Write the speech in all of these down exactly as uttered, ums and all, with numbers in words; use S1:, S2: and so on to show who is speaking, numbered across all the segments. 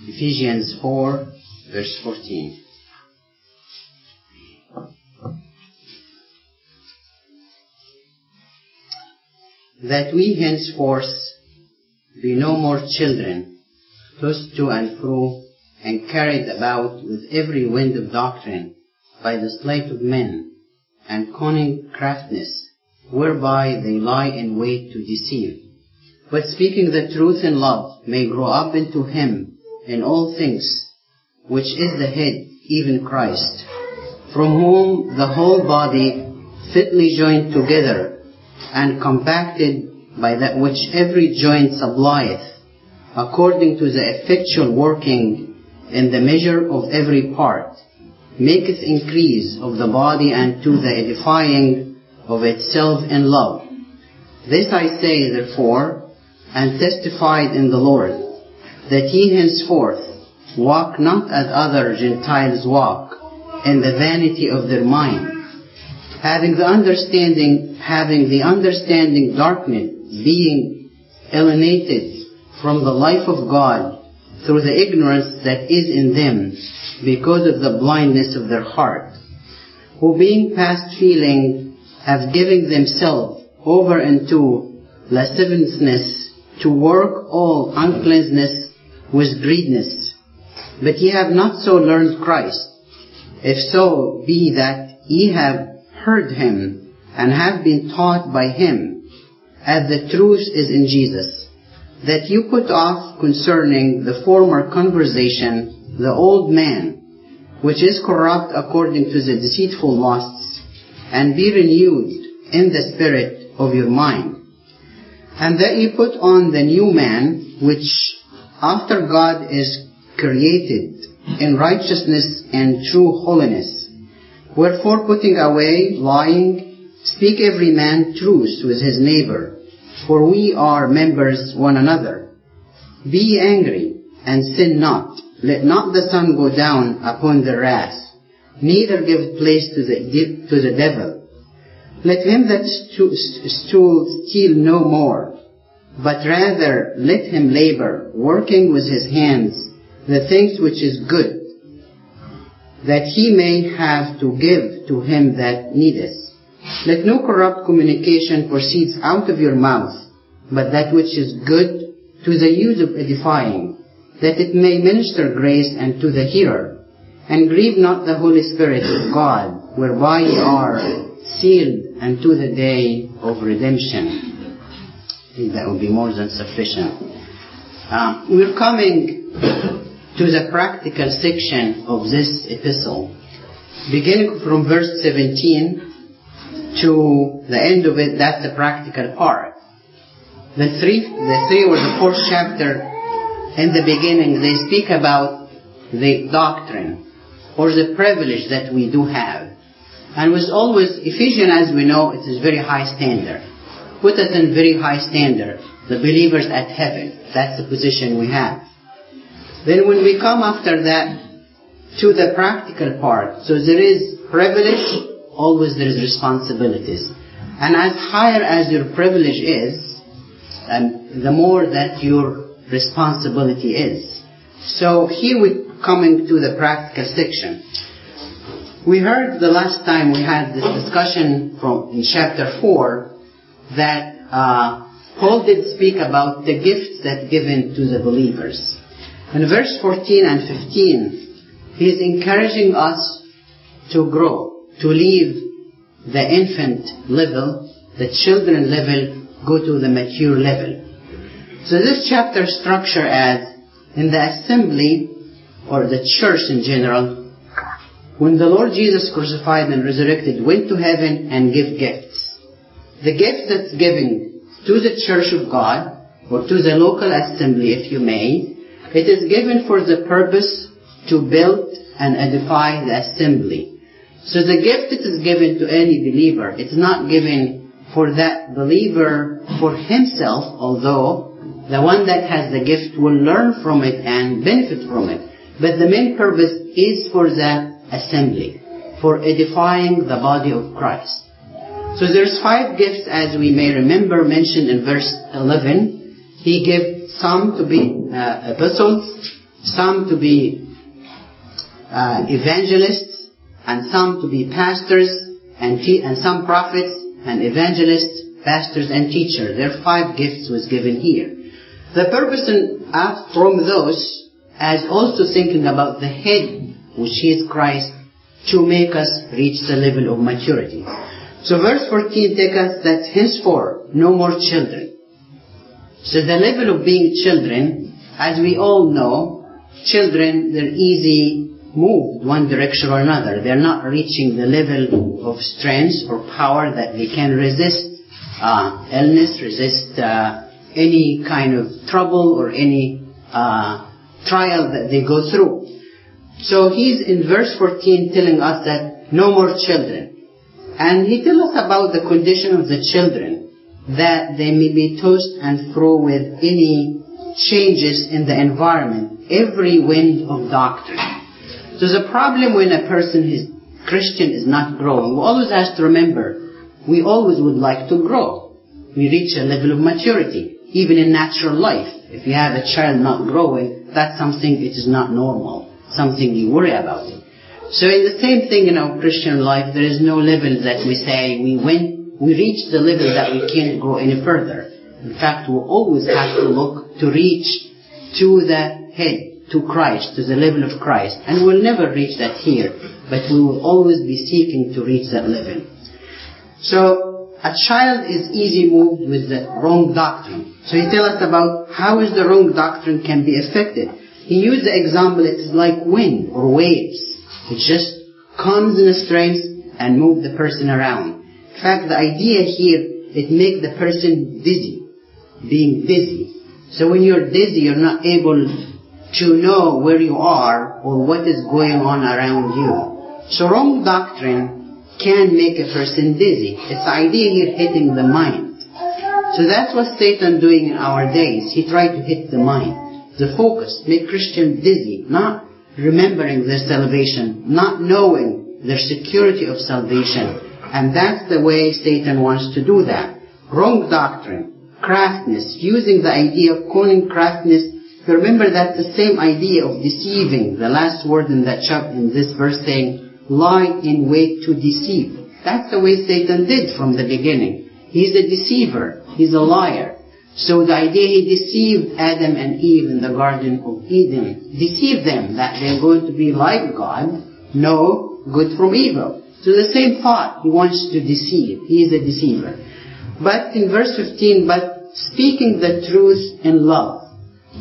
S1: Ephesians four, verse fourteen. That we henceforth be no more children, tossed to and fro, and carried about with every wind of doctrine, by the sleight of men, and cunning craftiness, whereby they lie in wait to deceive. But speaking the truth in love, may grow up into Him in all things, which is the head, even Christ, from whom the whole body, fitly joined together, and compacted by that which every joint supplieth, according to the effectual working in the measure of every part, maketh increase of the body unto the edifying of itself in love. This I say, therefore, and testified in the Lord, that ye henceforth walk not as other Gentiles walk, in the vanity of their mind, having the understanding, having the understanding darkened, being alienated from the life of God through the ignorance that is in them, because of the blindness of their heart, who being past feeling have given themselves over unto lasciviousness, to work all uncleanness with greediness. But ye have not so learned Christ, if so be that ye have heard Him, and have been taught by Him, as the truth is in Jesus, that you put off concerning the former conversation the old man, which is corrupt according to the deceitful lusts, and be renewed in the spirit of your mind, and that ye put on the new man, which after God is created in righteousness and true holiness. Wherefore, putting away lying, speak every man truth with his neighbor, for we are members one another. Be ye angry, and sin not. Let not the sun go down upon the wrath, neither give place to the, to the devil. Let him that stole steal no more, but rather let him labor, working with his hands the things which is good, that he may have to give to him that needeth. Let no corrupt communication proceed out of your mouth, but that which is good to the use of edifying, that it may minister grace unto the hearer. And grieve not the Holy Spirit of God, whereby ye are sealed unto the day of redemption. I think that will be more than sufficient. Uh, we're coming to the practical section of this epistle, beginning from verse seventeen to the end of it. That's the practical part. The three, the three or the fourth chapter in the beginning, they speak about the doctrine or the privilege that we do have. And with always, Ephesians, as we know, it is very high standard. Put us in very high standard. The believers at heaven. That's the position we have. Then when we come after that to the practical part, so there is privilege, always there is responsibilities. And as higher as your privilege is, and the more that your responsibility is. So here we're coming to the practical section. We heard the last time we had this discussion from in chapter four that uh, Paul did speak about the gifts that given to the believers. In verse fourteen and fifteen, he is encouraging us to grow, to leave the infant level, the children level, go to the mature level. So this chapter structure as in the assembly or the church in general, when the Lord Jesus crucified and resurrected, went to heaven and gave gifts. The gift that's given to the church of God, or to the local assembly, if you may, it is given for the purpose to build and edify the assembly. So the gift that is given to any believer, it's not given for that believer for himself, although the one that has the gift will learn from it and benefit from it. But the main purpose is for the assembly, for edifying the body of Christ. So there's five gifts, as we may remember, mentioned in verse eleven. He gave some to be uh, epistles, some to be uh, evangelists, and some to be pastors, and, te- and some prophets, and evangelists, pastors, and teachers. There are five gifts was given here. The purpose in, uh, from those, as also thinking about the head, which is Christ, to make us reach the level of maturity. So verse fourteen takes us that henceforth no more children. So the level of being children, as we all know, children, they're easy moved one direction or another. They're not reaching the level of strength or power that they can resist uh, illness, resist uh, any kind of trouble or any uh, trial that they go through. So he's in verse fourteen telling us that no more children. And he tells us about the condition of the children, that they may be tossed and fro with any changes in the environment, every wind of doctrine. So the problem when a person is Christian is not growing, we always have to remember, we always would like to grow. We reach a level of maturity, even in natural life. If you have a child not growing, that's something it is not normal, something you worry about it. So in the same thing in our Christian life, there is no level that we say we went, we reached the level that we can't grow any further. In fact, we always have to look to reach to the head, to Christ, to the level of Christ. And we'll never reach that here, but we will always be seeking to reach that level. So a child is easy moved with the wrong doctrine. So he tells us about how is the wrong doctrine can be affected. He used the example, it is like wind or waves. It just comes in a strength and move the person around. In fact, the idea here, it makes the person dizzy, being dizzy. So when you're dizzy, you're not able to know where you are or what is going on around you. So wrong doctrine can make a person dizzy. It's the idea here hitting the mind. So that's what Satan doing in our days. He tried to hit the mind, the focus, make Christians dizzy, not remembering their salvation, not knowing their security of salvation. And that's the way Satan wants to do that. Wrong doctrine, craftiness, using the idea of calling craftiness. Remember that's the same idea of deceiving. The last word in that chapter, in this verse saying, lie in wait to deceive. That's the way Satan did from the beginning. He's a deceiver. He's a liar. So the idea he deceived Adam and Eve in the Garden of Eden, deceived them that they're going to be like God, know good from evil. So the same thought, he wants to deceive. He is a deceiver. But in verse fifteen, but speaking the truth in love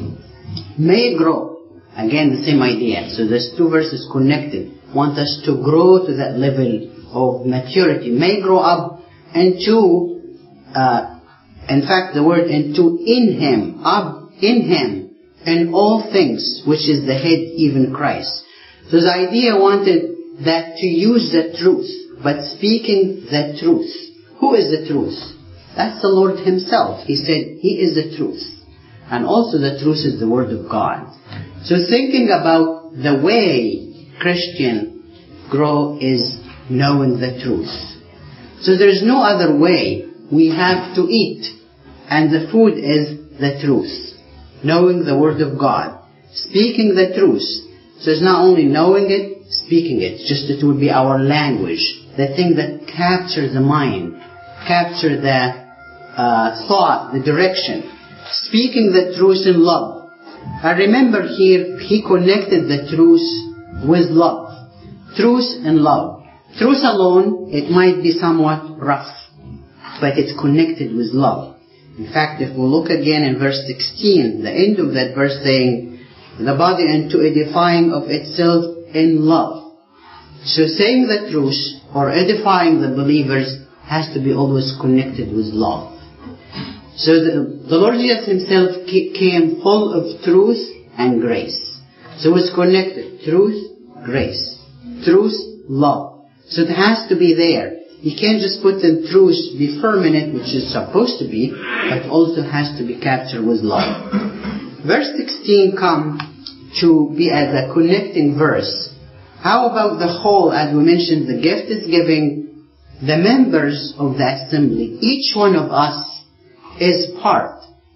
S1: may grow. Again, the same idea. So there's two verses connected. Want us to grow to that level of maturity. May grow up into uh, in fact, the word into in him, up in him, in all things, which is the head, even Christ. So the idea wanted that to use the truth, but speaking the truth. Who is the truth? That's the Lord himself. He said, he is the truth. And also the truth is the word of God. So thinking about the way Christian grow is knowing the truth. So there is no other way. We have to eat. And the food is the truth. Knowing the Word of God. Speaking the truth. So it's not only knowing it, speaking it. Just it will be our language. The thing that captures the mind. Capture the uh, thought, the direction. Speaking the truth in love. I remember here, he connected the truth with love. Truth and love. Truth alone, it might be somewhat rough. But it's connected with love. In fact, if we look again in verse sixteen, the end of that verse saying, the body unto edifying of itself in love. So saying the truth or edifying the believers has to be always connected with love. So the, the Lord Jesus himself came full of truth and grace. So it's connected. Truth, grace. Truth, love. So it has to be there. You can't just put in truth, be firm in it, which is supposed to be, but also has to be captured with love. Verse sixteen comes to be as a connecting verse. How about the whole, as we mentioned, the gift is giving the members of the assembly. Each one of us is part.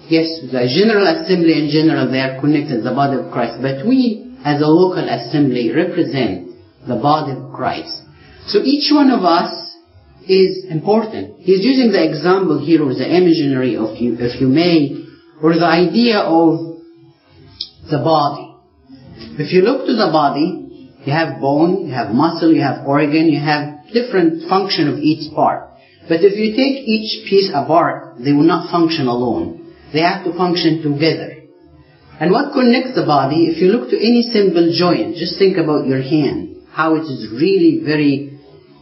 S1: Yes, the General Assembly in general, they are connected, the body of Christ. But we, as a local assembly, represent the body of Christ. So each one of us is important. He's using the example here, or the imaginary, of you, if you may, or the idea of the body. If you look to the body, you have bone, you have muscle, you have organ, you have different function of each part. But if you take each piece apart, they will not function alone. They have to function together. And what connects the body, if you look to any simple joint, just think about your hand, how it is really very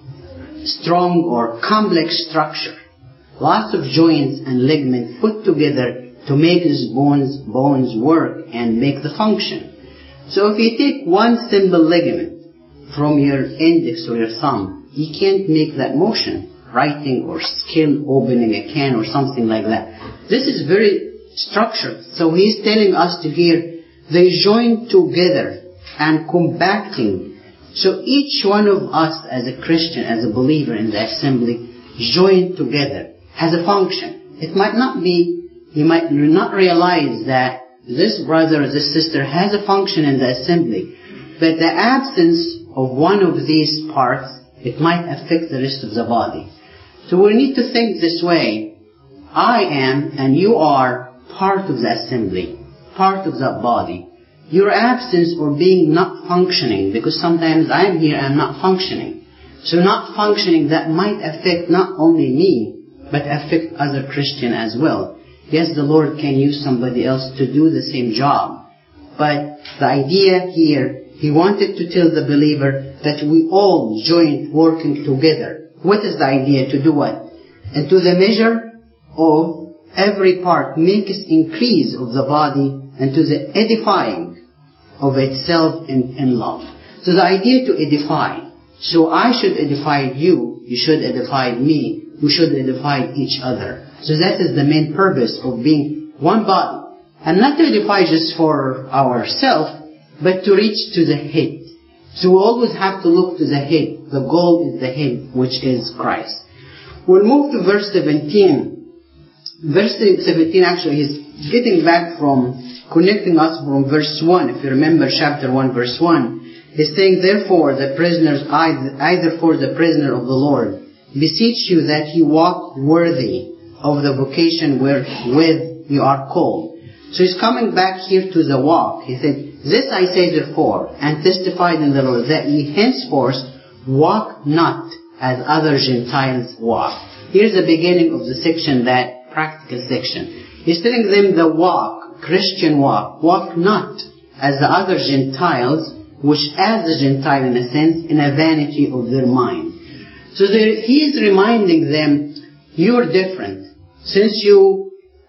S1: strong or complex structure. Lots of joints and ligaments put together to make these bones, bones work and make the function. So if you take one simple ligament from your index or your thumb, you can't make that motion. Writing or skill opening a can or something like that. This is very structured. So he's telling us to here, they join together and compacting. So each one of us as a Christian, as a believer in the assembly, joined together, has a function. It might not be, you might not realize that this brother or this sister has a function in the assembly, but the absence of one of these parts, it might affect the rest of the body. So we need to think this way. I am and you are part of the assembly, part of the body. Your absence or being not functioning, because sometimes I am here and I'm not functioning. So not functioning, that might affect not only me, but affect other Christians as well. Yes, the Lord can use somebody else to do the same job. But the idea here, He wanted to tell the believer that we all joined working together. What is the idea? To do what? And to the measure of every part makes increase of the body and to the edifying of itself in, in love. So the idea to edify. So I should edify you, you should edify me, we should edify each other. So that is the main purpose of being one body. And not to edify just for ourselves, but to reach to the head. So we always have to look to the head. The goal is the head, which is Christ. We'll move to verse seventeen. Verse seventeen actually is getting back from connecting us from verse one. If you remember chapter one, verse one. He's saying, therefore, the prisoners, either for the prisoner of the Lord, beseech you that you walk worthy of the vocation wherewith you are called. So he's coming back here to the walk. He said, this I say therefore, and testified in the Lord, that ye henceforth walk not as other Gentiles walk. Here's the beginning of the section, that practical section. He's telling them the walk, Christian walk, walk not as the other Gentiles, which as the Gentile in a sense, in a vanity of their mind. So there, he's reminding them, you're different. Since you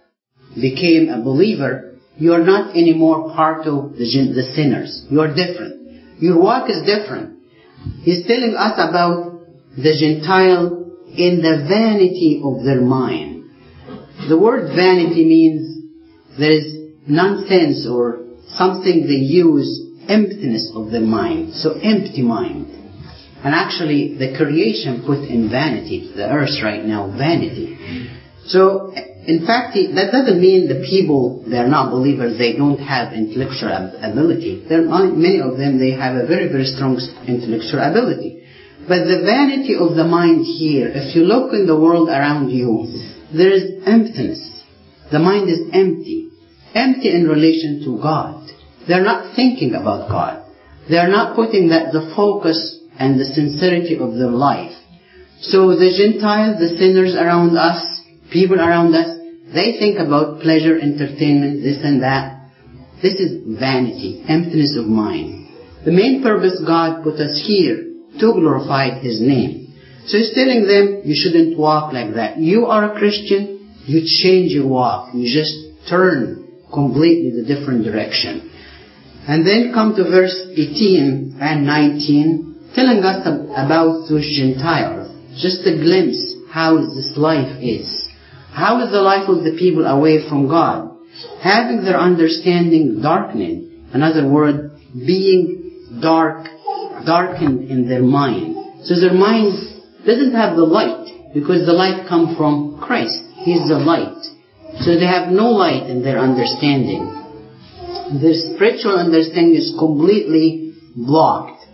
S1: became a believer, you are not anymore part of the, the sinners. You are different. Your walk is different. He's telling us about the Gentile in the vanity of their mind. The word vanity means there is nonsense or something they use, emptiness of the mind. So empty mind. And actually the creation put in vanity, the earth right now, vanity. So in fact, that doesn't mean the people, they are not believers, they don't have intellectual ability. There are many of them, they have a very, very strong intellectual ability. But the vanity of the mind here, if you look in the world around you, there is emptiness. The mind is empty. Empty in relation to God. They're not thinking about God. They're not putting that the focus and the sincerity of their life. So the Gentiles, the sinners around us, people around us, they think about pleasure, entertainment, this and that. This is vanity, emptiness of mind. The main purpose God put us here to glorify His name. So He's telling them, you shouldn't walk like that. You are a Christian, you change your walk. You just turn completely the different direction. And then come to verse eighteen and nineteen, telling us about those Gentiles. Just a glimpse how this life is. How is the life of the people away from God? Having their understanding darkened. In other words, being dark, darkened in their mind. So their mind doesn't have the light, because the light comes from Christ. He's the light. So they have no light in their understanding. Their spiritual understanding is completely blocked,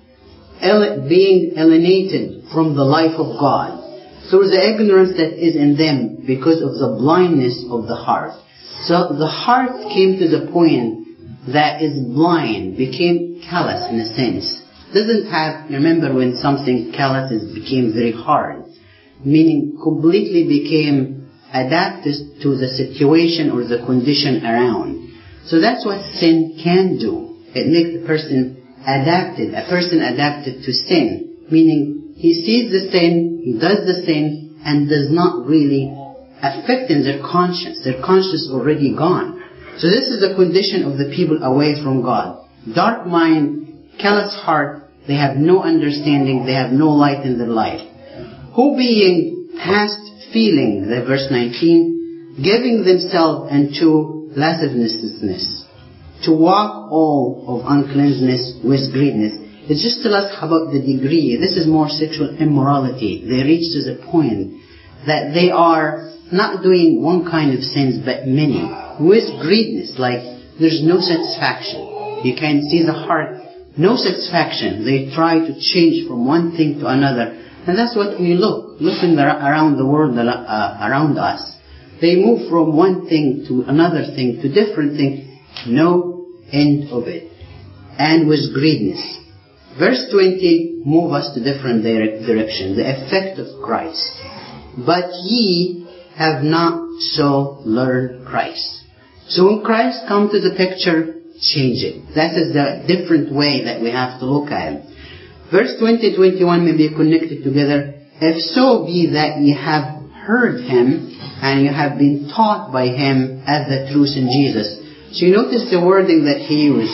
S1: being alienated from the life of God through the ignorance that is in them because of the blindness of the heart. So the heart came to the point that is blind, became callous in a sense. Doesn't have, remember when something callous is, became very hard, meaning completely became adapted to the situation or the condition around. So that's what sin can do. It makes the person adapted, a person adapted to sin, meaning he sees the sin, he does the sin, and does not really affect in their conscience. Their conscience is already gone. So this is the condition of the people away from God. Dark mind, callous heart, they have no understanding, they have no light in their life. Who being past feeling, the verse nineteen, giving themselves unto lasciviousness, to walk all of uncleanness with greediness. It's just to us about the degree. This is more sexual immorality. They reach to the point that they are not doing one kind of sins but many. With greediness, like there's no satisfaction. You can see the heart, no satisfaction. They try to change from one thing to another. And that's what we look. Look in the, around the world, uh, around us. They move from one thing to another thing, to different things. No end of it. And with greediness. Verse twenty move us to different direct direction. The effect of Christ. But ye have not so learned Christ. So when Christ comes to the picture, change it. That is the different way that we have to look at it. Verse twenty, twenty-one may be connected together. If so be that ye have heard him, and you have been taught by him as the truth in Jesus. So you notice the wording that he used.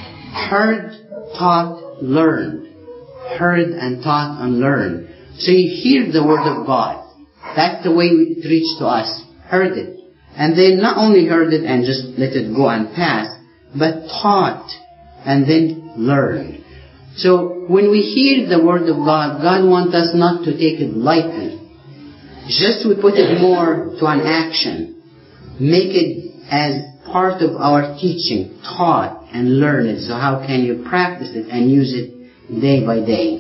S1: Heard, taught, learned. Heard and taught and learned. So you hear the word of God. That's the way it reached to us. Heard it. And then not only heard it and just let it go and pass, but taught and then learned. So when we hear the word of God, God wants us not to take it lightly. Just we put it more to an action. Make it as part of our teaching, taught and learn it. So how can you practice it and use it day by day?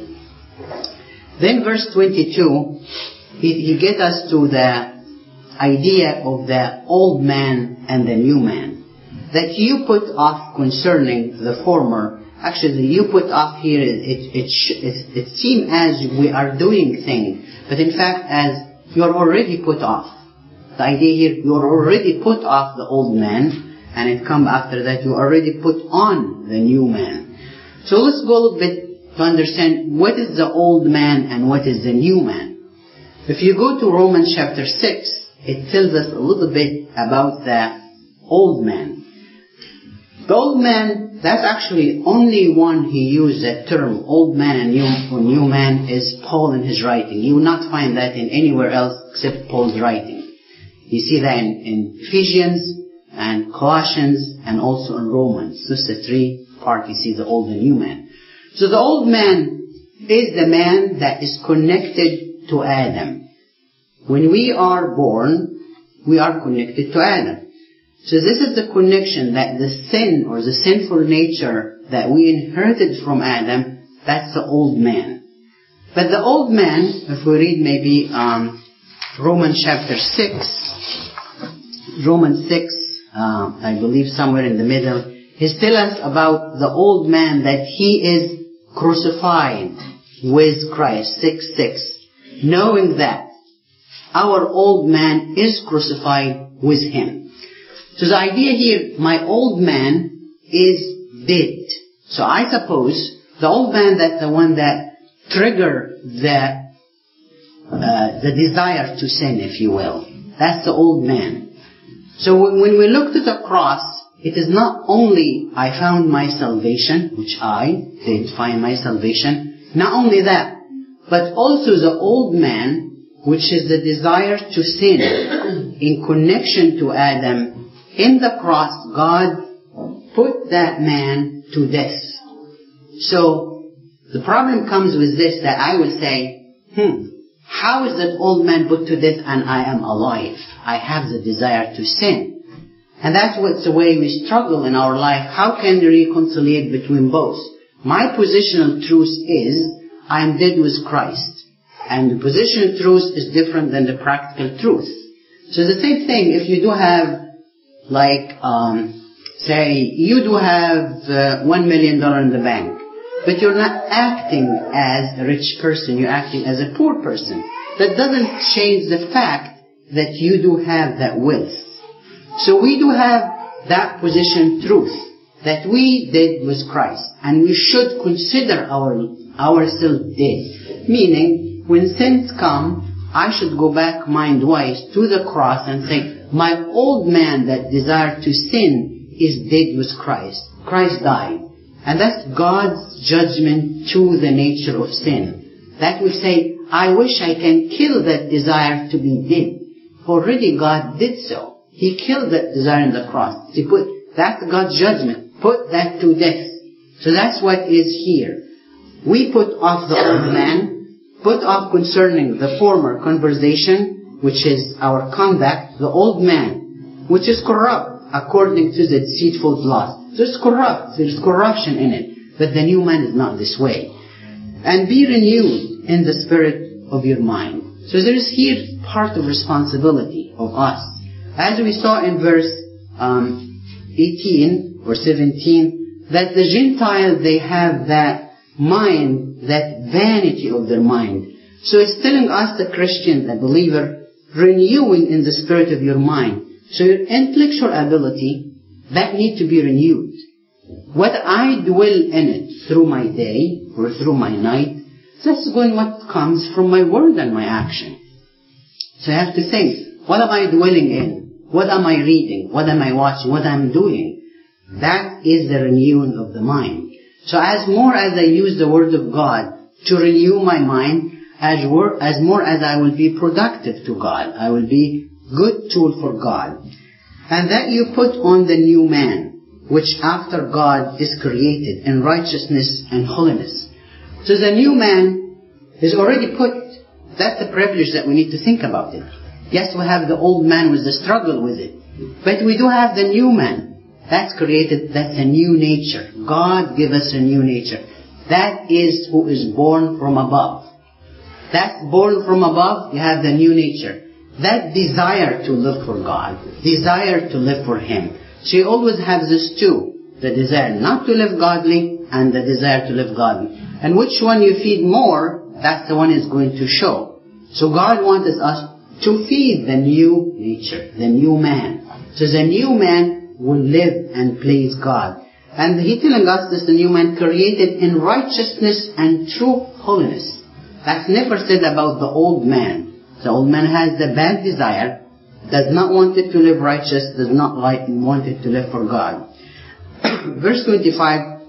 S1: Then verse twenty-two, he, he gets us to the idea of the old man and the new man. That you put off concerning the former. Actually, you put off here, it, it, it, it seems as we are doing things. But in fact, as you are already put off. The idea here, you are already put off the old man. And it comes after that, you already put on the new man. So let's go a little bit to understand what is the old man and what is the new man. If you go to Romans chapter six, it tells us a little bit about the old man. The old man, that's actually only one he used that term, old man and new, or new man, is Paul in his writing. You will not find that in anywhere else except Paul's writing. You see that in, in Ephesians and Colossians and also in Romans. This is the three part you see the old and new man. So the old man is the man that is connected to Adam. When we are born, we are connected to Adam. So this is the connection that the sin or the sinful nature that we inherited from Adam, that's the old man. But the old man, if we read maybe um, Romans chapter six, Romans six, uh, I believe somewhere in the middle, he's telling us about the old man that he is crucified with Christ, six six, knowing that our old man is crucified with him. So the idea here, my old man is dead. So I suppose the old man, that's the one that triggered the, uh, the desire to sin, if you will. That's the old man. So when we look to the cross, it is not only I found my salvation, which I did find my salvation, not only that, but also the old man, which is the desire to sin in connection to Adam. In the cross, God put that man to death. So, the problem comes with this, that I would say, hmm, how is that old man put to death and I am alive? I have the desire to sin. And that's what's the way we struggle in our life. How can we reconcile between both? My positional truth is, I am dead with Christ. And the positional truth is different than the practical truth. So the same thing, if you do have, like, um, say, you do have uh, one million dollars in the bank, but you're not acting as a rich person, you're acting as a poor person. That doesn't change the fact that you do have that wealth. So we do have that position truth, that we did with Christ, and we should consider our ourselves dead. Meaning, when sins come, I should go back mind-wise to the cross and say, my old man that desired to sin is dead with Christ. Christ died. And that's God's judgment to the nature of sin. That we say, I wish I can kill that desire to be dead. Already God did so. He killed that desire on the cross. He put, that's God's judgment. Put that to death. So that's what is here. We put off the old man, put off concerning the former conversation, which is our conduct, the old man, which is corrupt according to the deceitful lust. So it's corrupt. There's corruption in it. But the new man is not this way. And be renewed in the spirit of your mind. So there is here part of responsibility of us. As we saw in verse um, eighteen or seventeen, that the Gentiles, they have that mind, that vanity of their mind. So it's telling us, the Christian, the believer, renewing in the spirit of your mind. So your intellectual ability, that need to be renewed. What I dwell in it through my day or through my night, that's going what comes from my word and my action. So I have to think, what am I dwelling in? What am I reading? What am I watching? What am I doing? That is the renewing of the mind. So as more as I use the Word of God to renew my mind, as, wor- as more as I will be productive to God, I will be good tool for God. And that you put on the new man, which after God is created in righteousness and holiness. So the new man is already put. That's the privilege that we need to think about it. Yes, we have the old man with the struggle with it. But we do have the new man. That's created, that's a new nature. God give us a new nature. That is who is born from above. That's born from above, you have the new nature. That desire to live for God. Desire to live for Him. So you always have this two. The desire not to live godly and the desire to live godly. And which one you feed more, that's the one is going to show. So God wants us to feed the new nature, the new man. So the new man will live and please God. And He telling us this, the new man created in righteousness and true holiness. That's never said about the old man. The old man has the bad desire, does not want it to live righteous, does not like and want it to live for God. Verse twenty-five,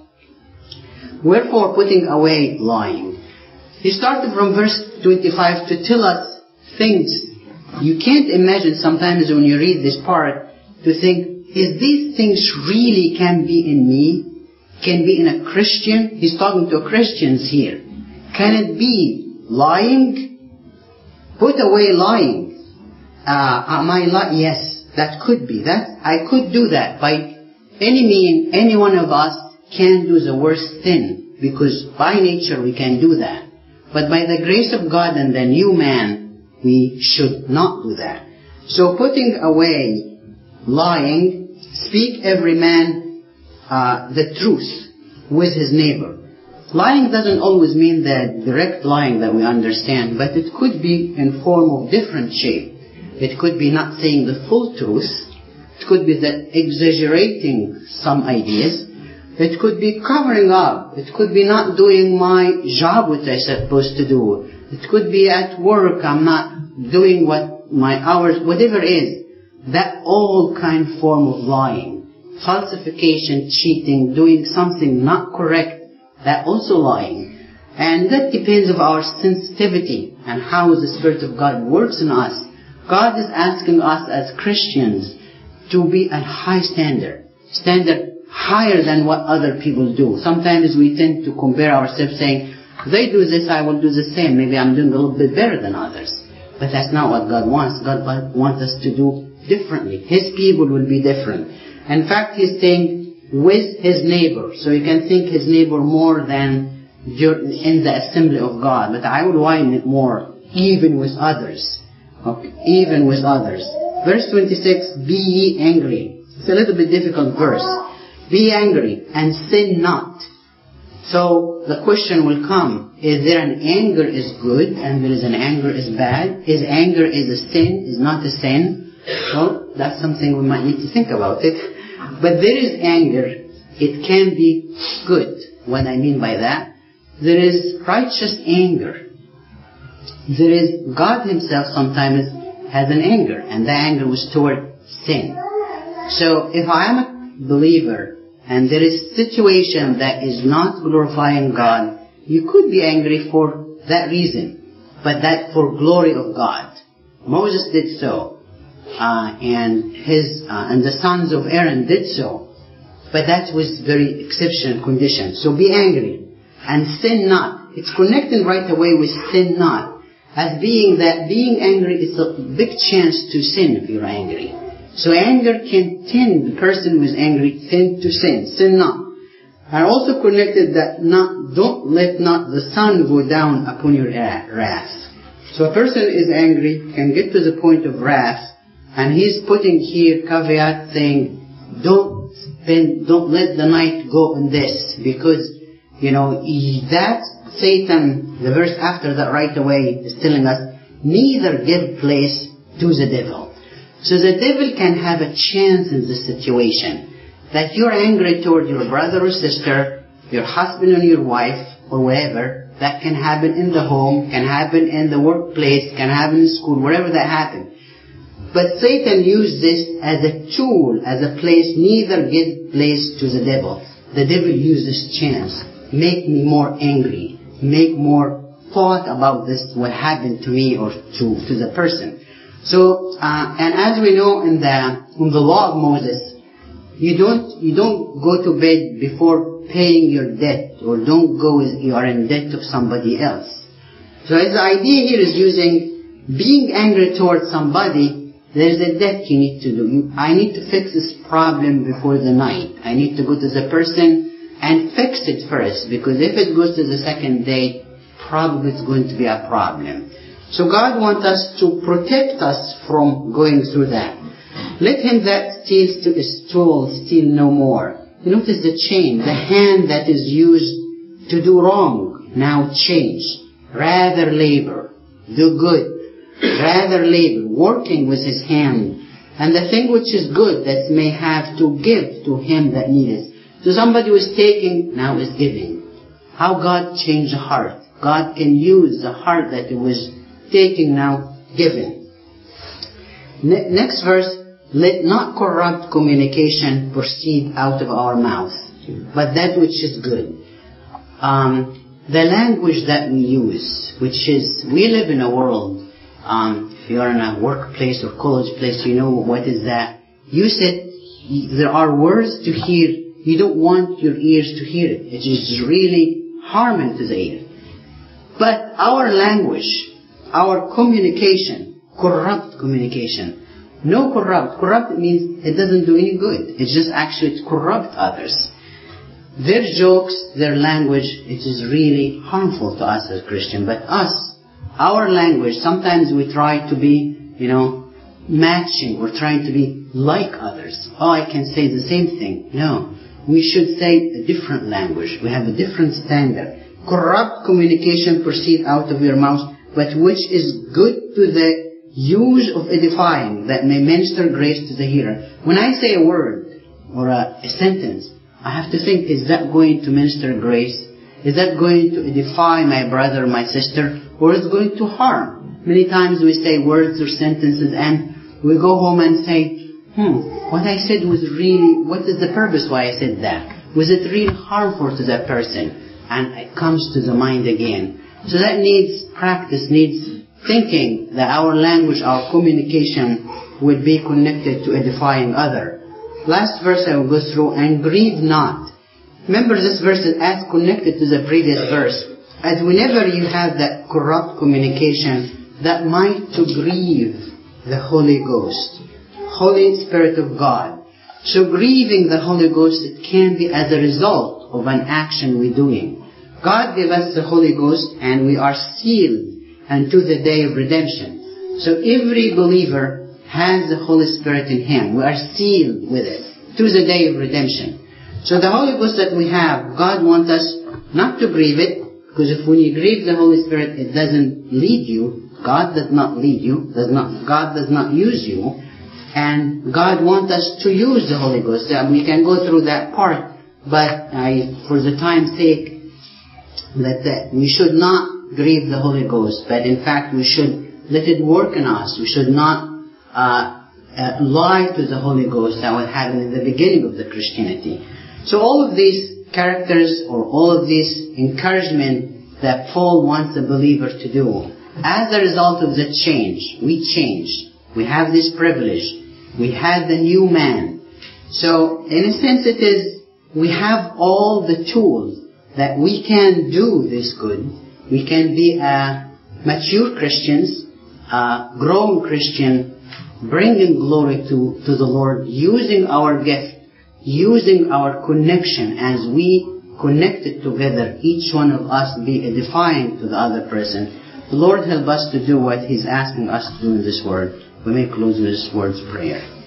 S1: wherefore putting away lying. He started from verse twenty-five to tell us things. You can't imagine sometimes when you read this part to think, is these things really can be in me? Can be in a Christian? He's talking to Christians here. Can it be lying? Put away lying. Uh, am I lying? Yes, that could be. That I could do that. By any means, any one of us can do the worst thing, because by nature we can do that. But by the grace of God and the new man, we should not do that. So putting away lying, speak every man uh, the truth with his neighbor. Lying doesn't always mean the direct lying that we understand, but it could be in form of different shape. It could be not saying the full truth. It could be that exaggerating some ideas. It could be covering up. It could be not doing my job which I'm supposed to do. It could be at work, I'm not doing what my hours, whatever it is. That all kind form of lying. Falsification, cheating, doing something not correct. That also lying. And that depends on our sensitivity and how the Spirit of God works in us. God is asking us as Christians to be a high standard. Standard higher than what other people do. Sometimes we tend to compare ourselves saying, They do this, I will do the same. Maybe I'm doing a little bit better than others. But that's not what God wants. God wants us to do differently. His people will be different. In fact, He's saying with His neighbor. So you can think His neighbor more than in the assembly of God. But I will widen it more. Even with others. Okay. Even with others. Verse twenty-six, be ye angry. It's a little bit difficult verse. Be angry and sin not. So the question will come, is there an anger is good and there is an anger is bad? Is anger is a sin, is not a sin? Well, that's something we might need to think about it. But there is anger. It can be good. What I mean by that, there is righteous anger. There is, God Himself sometimes has an anger, and the anger was toward sin. So if I am a believer, and there is a situation that is not glorifying God, you could be angry for that reason, but that for glory of God. Moses did so, uh, and his uh, and the sons of Aaron did so, but that was very exceptional condition. So be angry and sin not. It's connecting right away with sin not, as being that being angry is a big chance to sin if you're angry. So anger can tend, the person who is angry, tend to sin. Sin not. I also connected that not, don't let not the sun go down upon your wrath. So a person is angry, can get to the point of wrath, and he's putting here caveat saying, don't spend, don't let the night go on this, because, you know, that Satan, the verse after that right away is telling us, neither give place to the devil. So the devil can have a chance in this situation. That you're angry toward your brother or sister, your husband or your wife, or whatever. That can happen in the home, can happen in the workplace, can happen in school, wherever that happens. But Satan used this as a tool, as a place, neither give place to the devil. The devil used this chance. Make me more angry. Make more thought about this, what happened to me or to, to the person. So, uh, and as we know in the in the law of Moses, you don't you don't go to bed before paying your debt, or don't go with you are in debt of somebody else. So his idea here is using being angry towards somebody. There is a debt you need to do. You, I need to fix this problem before the night. I need to go to the person and fix it first, because if it goes to the second day, probably it's going to be a problem. So God wants us to protect us from going through that. Let him that steals to steal, steal no more. You notice the chain, the hand that is used to do wrong, now change. Rather labor, do good. Rather labor, working with his hand. And the thing which is good that may have to give to him that needeth. So somebody was taking, now is giving. How God changed the heart. God can use the heart that it was taking, now given. Ne- next verse, let not corrupt communication proceed out of our mouth, but that which is good. Um, the language that we use, which is, we live in a world, um, if you are in a workplace or college place, you know what is that. You said there are words to hear, you don't want your ears to hear it. It is really harming to the ear. But our language, our communication, corrupt communication. No corrupt. Corrupt means it doesn't do any good. It's just actually to corrupt others. Their jokes, their language, it is really harmful to us as Christians. But us, our language, sometimes we try to be, you know, matching. We're trying to be like others. Oh, I can say the same thing. No. We should say a different language. We have a different standard. Corrupt communication proceed out of your mouth, but which is good to the use of edifying, that may minister grace to the hearer. When I say a word or a, a sentence, I have to think, is that going to minister grace? Is that going to edify my brother or my sister? Or is it going to harm? Many times we say words or sentences and we go home and say, hmm, what I said was really, what is the purpose why I said that? Was it really harmful to that person? And it comes to the mind again. So that needs practice, needs thinking that our language, our communication would be connected to edifying other. Last verse I will go through, and grieve not. Remember this verse is as connected to the previous verse. as whenever you have that corrupt communication that might to grieve the Holy Ghost, Holy Spirit of God. So grieving the Holy Ghost, it can be as a result of an action we're doing. God gave us the Holy Ghost and we are sealed unto the day of redemption. So every believer has the Holy Spirit in him. We are sealed with it to the day of redemption. So the Holy Ghost that we have, God wants us not to grieve it, because if when you grieve the Holy Spirit, it doesn't lead you. God does not lead you. Does not. God does not use you. And God wants us to use the Holy Ghost. Uh, we can go through that part, but I, for the time's sake, that, that we should not grieve the Holy Ghost, but in fact we should let it work in us. We should not uh, uh, lie to the Holy Ghost that was happening in the beginning of the Christianity. So all of these characters or all of this encouragement that Paul wants the believer to do, as a result of the change, we change. We have this privilege. We had the new man. So in a sense it is, we have all the tools that we can do this good. We can be a mature Christians, a growing Christian, bringing glory to, to the Lord, using our gift, using our connection as we connected together, each one of us be edifying to the other person. The Lord help us to do what He's asking us to do in this word. We may close with this word's prayer.